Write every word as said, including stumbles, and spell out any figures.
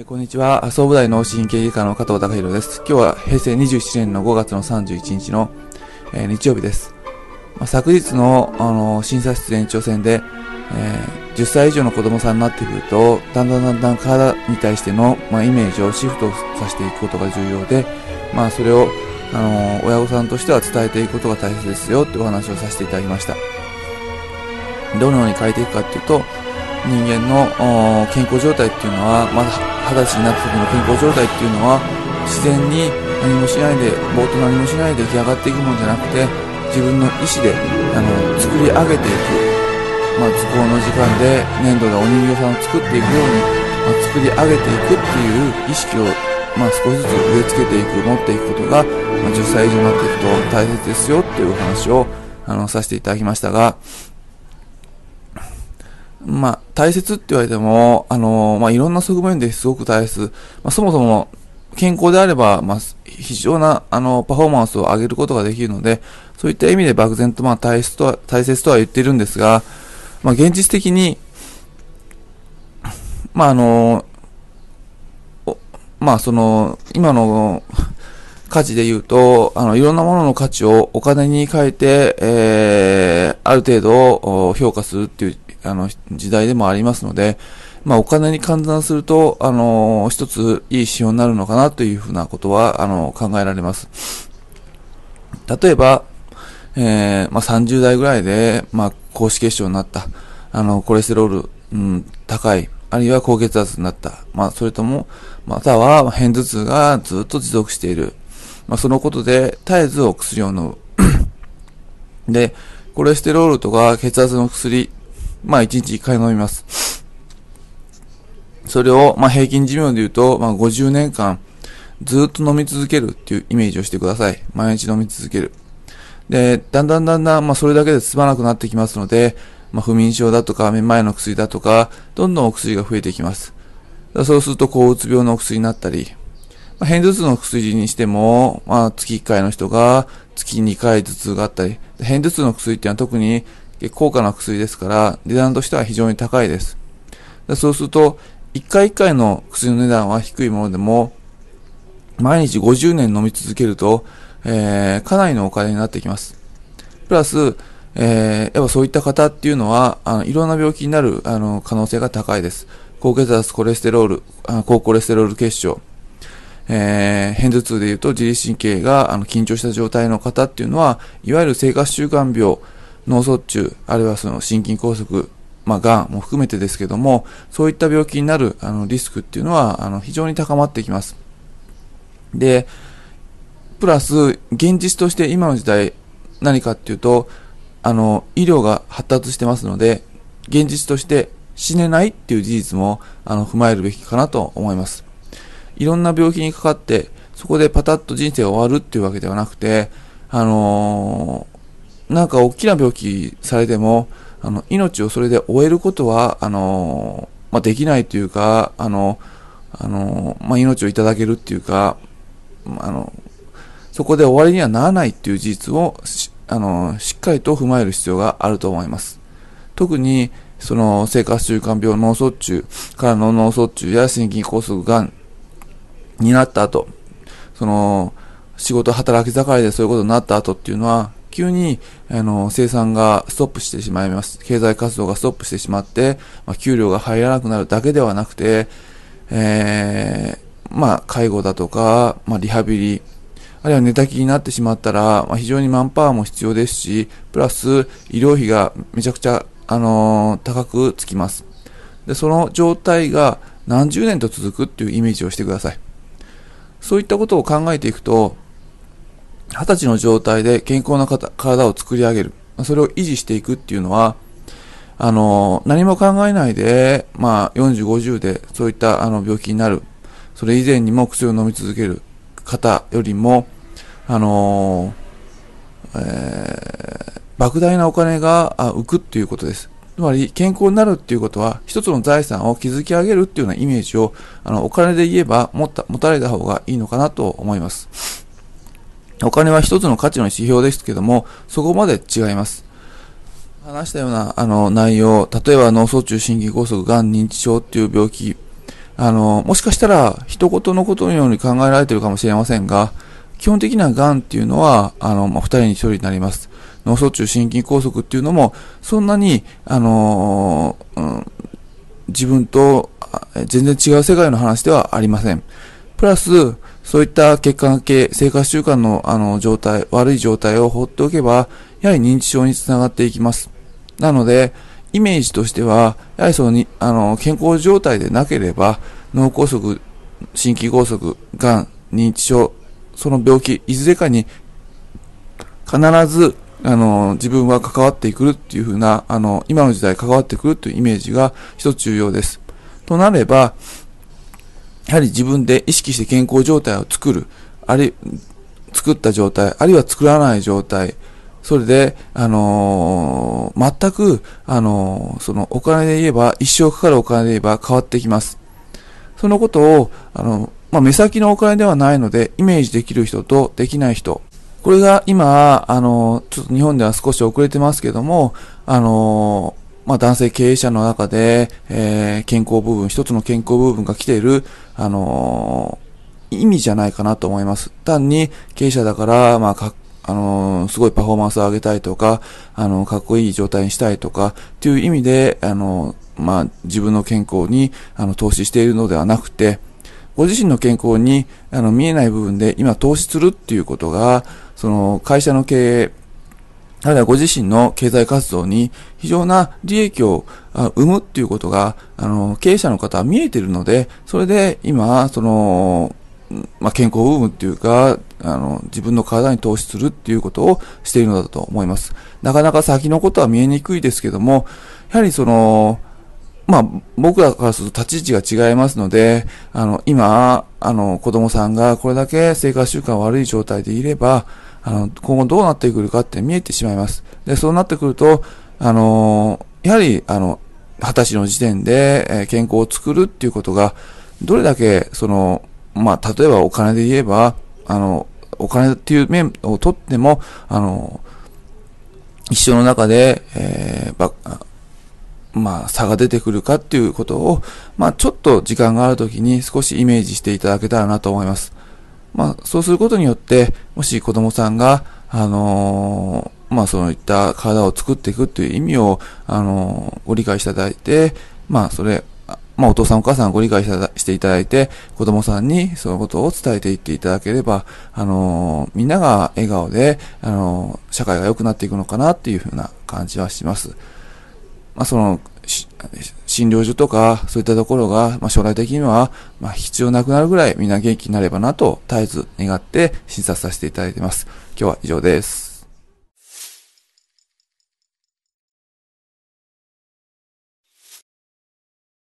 えー、こんにちは。総武大脳神経外科の加藤隆弘です。今日は平成にじゅうななねんのごがつのさんじゅういちにちの、えー、日曜日です。まあ、昨日の、あのー、診察室延長戦で、えー、じゅっさい以上の子供さんになってくると、だんだんだんだん体に対しての、まあ、イメージをシフトさせていくことが重要で、まあ、それを、あのー、親御さんとしては伝えていくことが大切ですよというお話をさせていただきました。どのように変えていくかというと、人間の健康状態っていうのは、まだ二十歳になった時の健康状態っていうのは、自然に何もしないで、ぼーっと何もしないで出来上がっていくもんじゃなくて、自分の意思であの作り上げていく、まあ、図工の時間で粘土でお人形さんを作っていくように、まあ、作り上げていくっていう意識を、まあ、少しずつ植え付けていく、持っていくことが、まあ、じゅっさい以上になっていくと大切ですよっていうお話をあのさせていただきましたが、まあ、大切って言われても、あのー、まあ、いろんな側面ですごく大切。まあ、そもそも、健康であれば、まあ、非常な、あの、パフォーマンスを上げることができるので、そういった意味で漠然と、まあ、大切とは、大切とは言っているんですが、まあ、現実的に、まあ、あのー、まあ、その、今の、価値で言うと、あの、いろんなものの価値をお金に変えて、えー、ある程度評価するっていう、あの、時代でもありますので、まあ、お金に換算すると、あの、一ついい指標になるのかなというふうなことは、あの、考えられます。例えば、えー、まあ、さんじゅうだいぐらいで、まあ、高脂血症になった。あの、コレステロール、うん、高い。あるいは高血圧になった。まあ、それとも、または、片頭痛がずっと持続している。まあ、そのことで、絶えずお薬を飲む。で、コレステロールとか血圧の薬、まあ、いちにちいっかい飲みます。それを、まあ、平均寿命で言うと、まあ、ごじゅうねんかん、ずっと飲み続けるっていうイメージをしてください。毎日飲み続ける。で、だんだんだんだん、まあ、それだけで済まなくなってきますので、まあ、不眠症だとか、めまいの薬だとか、どんどんお薬が増えてきます。そうすると、抗うつ病のお薬になったり、まあ、片頭痛の薬にしても、まあ、月いっかいの人が月にかい頭痛があったり、片頭痛の薬っていうのは特に高価な薬ですから、値段としては非常に高いです。そうすると、いっかいいっかいの薬の値段は低いものでも、毎日ごじゅうねん飲み続けると、えー、かなりのお金になってきます。プラス、えー、やっぱそういった方っていうのは、あのいろんな病気になるあの可能性が高いです。高血圧、コレステロール、あ高コレステロール血症、えー、片頭痛でいうと自律神経があの緊張した状態の方っていうのは、いわゆる生活習慣病、脳卒中、あるいはその心筋梗塞、まあ、がんも含めてですけども、そういった病気になるあのリスクっていうのはあの非常に高まってきます。で、プラス、現実として今の時代何かっていうと、あの、医療が発達してますので、現実として死ねないっていう事実もあの踏まえるべきかなと思います。いろんな病気にかかって、そこでパタッと人生が終わるっていうわけではなくて、あのー、なんか大きな病気されても、あの、命をそれで終えることは、あのー、まあ、できないというか、あの、あのー、まあ、命をいただけるっていうか、あの、そこで終わりにはならないっていう事実を、あの、しっかりと踏まえる必要があると思います。特に、その、生活習慣病、脳卒中からの脳卒中や心筋梗塞、がんになった後、その、仕事働き盛りでそういうことになった後っていうのは、急に、あの、生産がストップしてしまいます。経済活動がストップしてしまって、まあ、給料が入らなくなるだけではなくて、えー、まあ、介護だとか、まあ、リハビリ、あるいは寝たきりになってしまったら、まあ、非常にマンパワーも必要ですし、プラス医療費がめちゃくちゃ、あのー、高くつきます。で、その状態が何十年と続くっていうイメージをしてください。そういったことを考えていくと、二十歳の状態で健康な体を作り上げる。それを維持していくっていうのは、あのー、何も考えないで、まあ、よんじゅう、ごじゅうでそういったあの病気になる。それ以前にも薬を飲み続ける方よりも、あのーえー、莫大なお金が浮くっていうことです。つまり健康になるっていうことは一つの財産を築き上げるっていうようなイメージをあのお金で言えば持った持たれた方がいいのかなと思います。お金は一つの価値の指標ですけども、そこまで違います。話したようなあの内容、例えば脳卒中、心筋梗塞、がん、認知症っていう病気、 あの、もしかしたら、一言のことのように考えられているかもしれませんが、基本的な癌っていうのは、あの、まあ、二人に一人になります。脳卒中、心筋梗塞っていうのも、そんなに、あのーうん、自分と全然違う世界の話ではありません。プラス、そういった血管系、生活習慣のあの状態、悪い状態を放っておけば、やはり認知症につながっていきます。なので、イメージとしては、やはりそのに、あの、健康状態でなければ、脳梗塞、心筋梗塞、がん、認知症、その病気、いずれかに必ず、あの、自分は関わってくるっていうふうな、あの、今の時代関わってくるというイメージが一つ重要です。となれば、やはり自分で意識して健康状態を作る、あるい、作った状態、あるいは作らない状態、それで、あのー、全く、あのー、そのお金で言えば、一生かかるお金で言えば変わってきます。そのことを、あの、まあ、目先のお金ではないので、イメージできる人とできない人。これが今、あの、ちょっと日本では少し遅れてますけども、あの、まあ、男性経営者の中で、えー、健康部分、一つの健康部分が来ている、あの、意味じゃないかなと思います。単に経営者だから、まあ、か、あの、すごいパフォーマンスを上げたいとか、あの、かっこいい状態にしたいとか、っていう意味で、あの、まあ、自分の健康に、あの、投資しているのではなくて、ご自身の健康に、あの、見えない部分で今投資するっていうことが、その、会社の経営、あるいはご自身の経済活動に非常な利益を生むっていうことが、あの、経営者の方は見えているので、それで今、その、まあ、健康部分っていうか、あの、自分の体に投資するっていうことをしているのだと思います。なかなか先のことは見えにくいですけども、やはりその、まあ、僕らからすると立ち位置が違いますので、あの、今、あの、子供さんがこれだけ生活習慣悪い状態でいれば、あの、今後どうなってくるかって見えてしまいます。で、そうなってくると、あの、やはり、あの、二十歳の時点で、えー、健康を作るっていうことが、どれだけ、その、まあ、例えばお金で言えば、あの、お金っていう面をとっても、あの、一生の中で、えー、ば、まあ、差が出てくるかっていうことを、まあ、ちょっと時間があるときに少しイメージしていただけたらなと思います。まあ、そうすることによって、もし子供さんが、あのー、まあ、そういった体を作っていくっていう意味を、あのー、ご理解していただいて、まあ、それ、まあ、お父さんお母さんご理解していただいて、子供さんにそのことを伝えていっていただければ、あのー、みんなが笑顔で、あのー、社会が良くなっていくのかなっていうふうな感じはします。まあ、その、診療所とか、そういったところが、まあ、将来的には、まあ、必要なくなるぐらいみんな元気になればなと、絶えず願って診察させていただいています。今日は以上です。